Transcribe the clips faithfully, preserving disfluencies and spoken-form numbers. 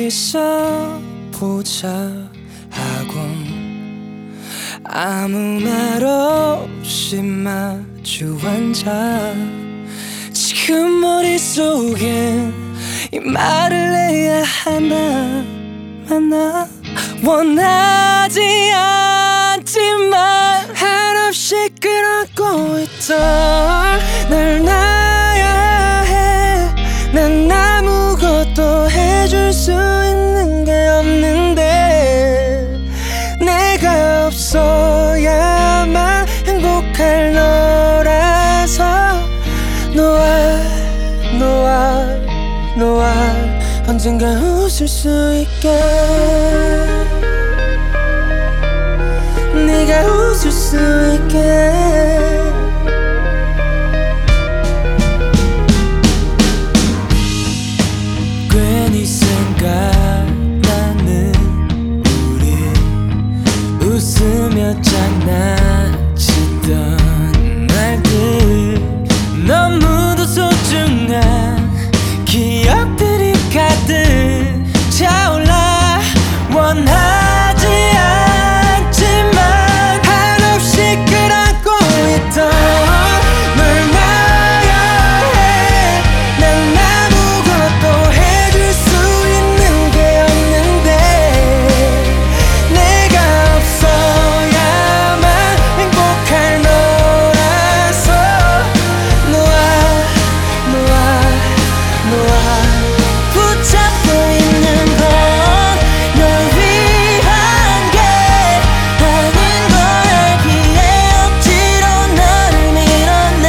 있어 보자 하고 아무 말 없이 마주 앉아 지금 머릿속엔 이 말을 해야 하나 마나 원하지 않지만 한없이 끌어안고 있던 날 놔야 해. 난 아무것도 해줄 수 있는 게 없는데 내가 없어야만 행복할 너라서 너와 너와 너와 언젠가 웃을 수 있게 네가 웃을 수 있게 괜히 생각나는 우리 웃으며 장난치던 날들 너무도 소중한 기억들이 가득 차올라 원하지 않지만 한없이 끌어안고 있던 널 놔야 해. 난 아무것도 해줄 수 있는 게 없는데 내가 없어야만 행복할 너라서 너와 너와 너와 붙잡고 있는 건 널 위한 게 아닌 걸 알기에 억지로 너를 밀어내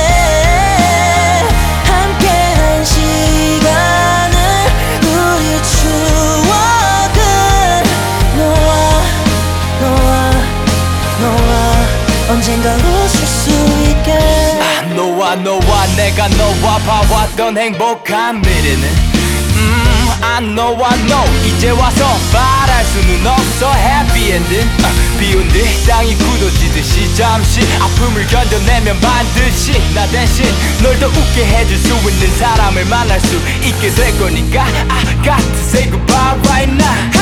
함께한 시간을 우리 추억은 너와 너와 너와 언젠가 웃을 수 있게 아, 너와 너와 내가 너와 봐왔던 행복한 미래는 음, I know I know 이제 와서 말할 수는 없어 happy ending 아, 비온 뒤 땅이 굳어지듯이 잠시 아픔을 견뎌내면 반드시 나 대신 널 더 웃게 해줄 수 있는 사람을 만날 수 있게 될 거니까 I got to say goodbye right now